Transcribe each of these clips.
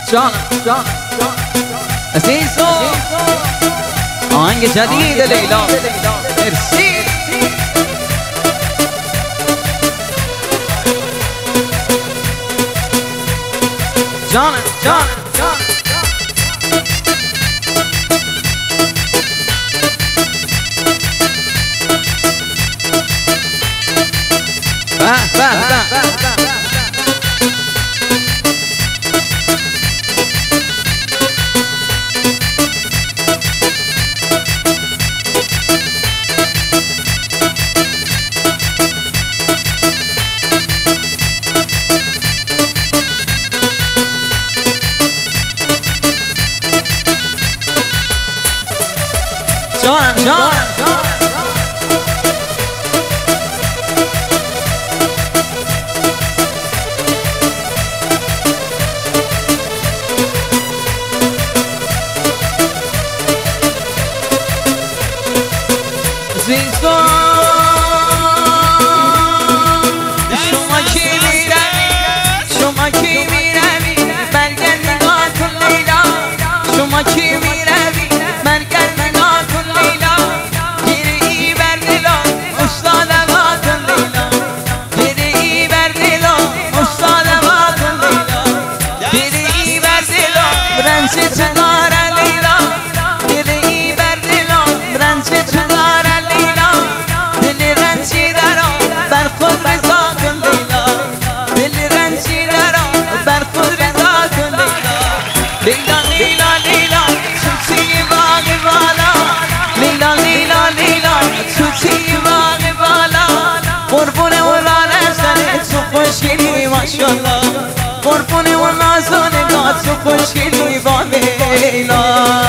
جان عزیزو آهنگ جدید لیلا مرسی جان قربوني والله زوني خوشگلی با لیلا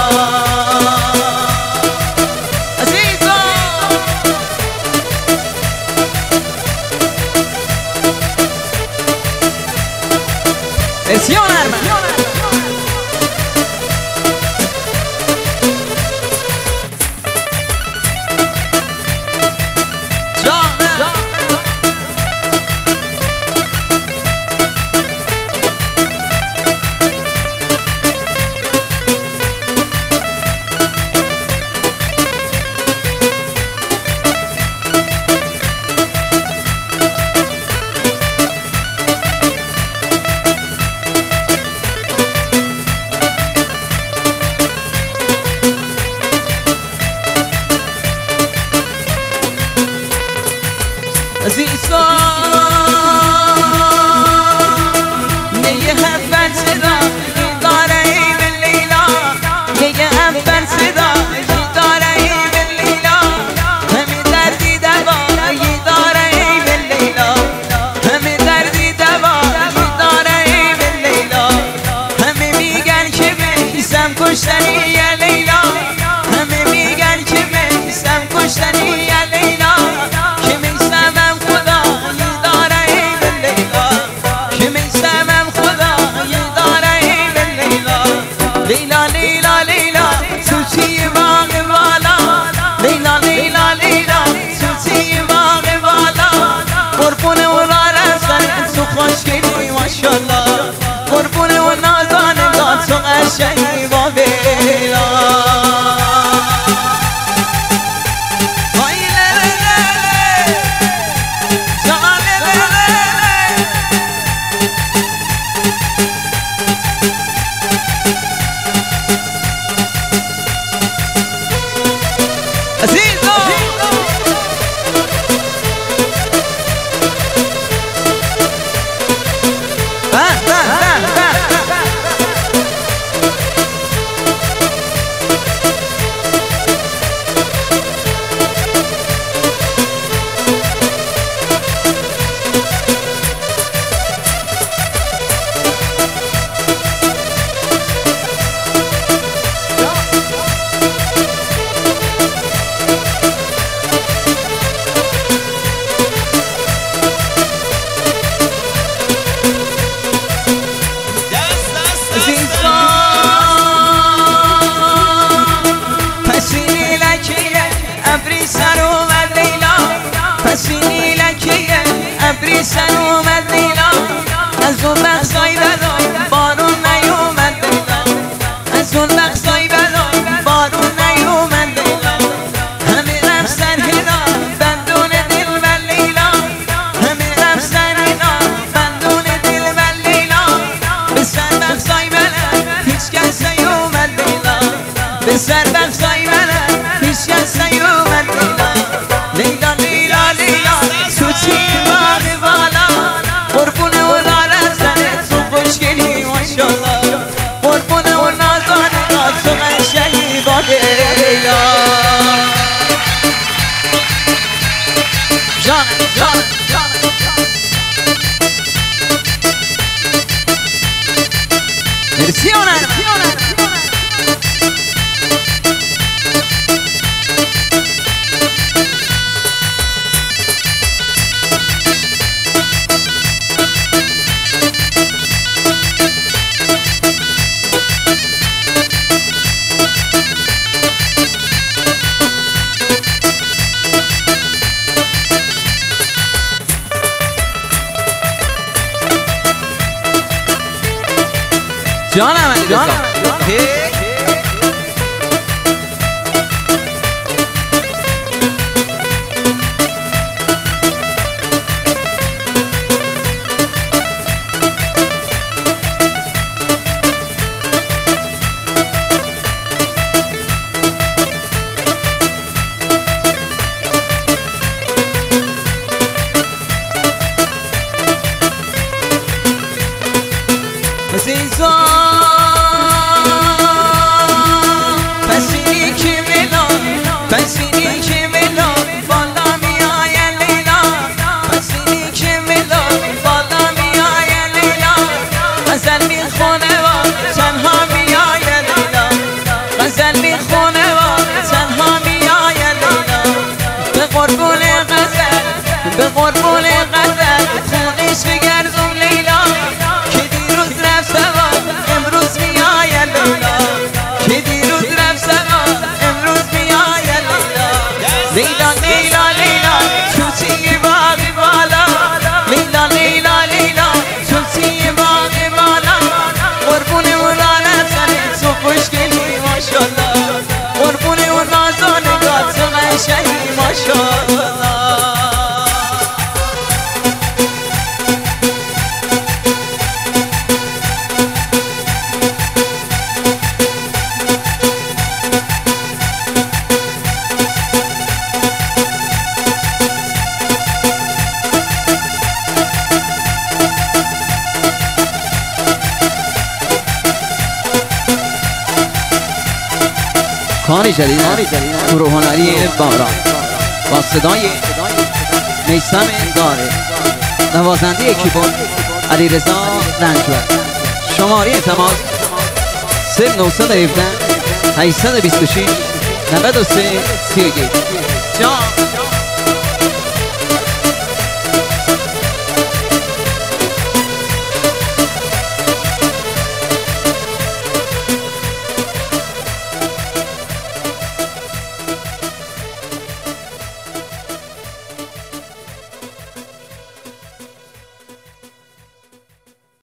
عزیزا versión arma عزیزا نیه اول صدا داره ای به لیلا نیه اول صدا داره ای به لیلا همه دردی دوایی داره ای به لیلا همه دردی دوایی داره ای به لیلا همه میگن که میسم کشتنی یا لیلا همه میگن که میسم کشتنی یا لیلا سر بخشای منم پیش کس نیومد لیلا لیلا لیلا تو چی باغ بالا قربونه و نارزنه تو خوشگلی ماشالله قربونه و نازانه تو قشنگی باغ لیلا جان جان مرسی اونم جانم جانم پسینی که ملا بالا میای لیلا پسینی که ملا بالا میای لیلا غزل میخونه و تنها میای لیلا غزل میخونه و تنها میای لیلا به قربون غزل به قربون غزل خونش بگردم لیلا که دیروز رفته و امروز میای لیلا که دیروز رفته و امروز میای لیلا لیلا لیلا توتی باغ بالا لیلا لیلا لیلا توتی باغ بالا قربون اون رانتنه تو خوشگلی ماشالله قربون اون نازانگاه تو قشنگی ماشالله کاری جدید گروه هنری باران با صدای میثم داره نوازنده کیبورد علیرضا رنجور شماره تماس 0917 826 93 31 جان